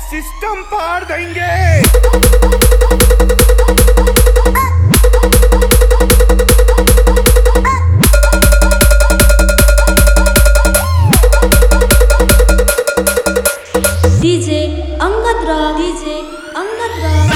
System पार देंगे। DJ Angad Raj, DJ Angad Raj.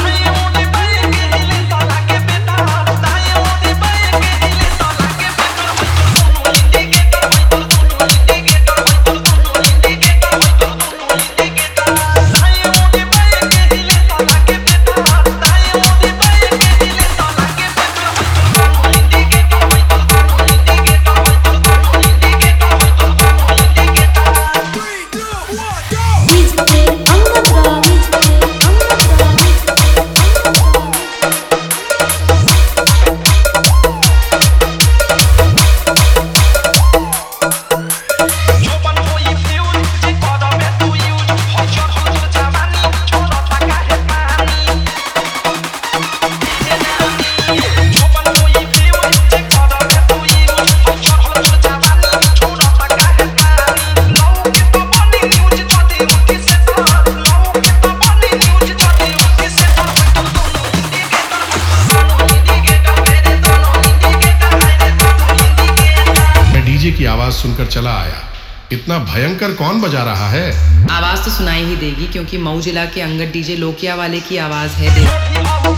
की आवाज सुनकर चला आया। इतना भयंकर कौन बजा रहा है? आवाज तो सुनाई ही देगी क्योंकि मऊ जिला के अंगद डीजे लोकिया वाले की आवाज है।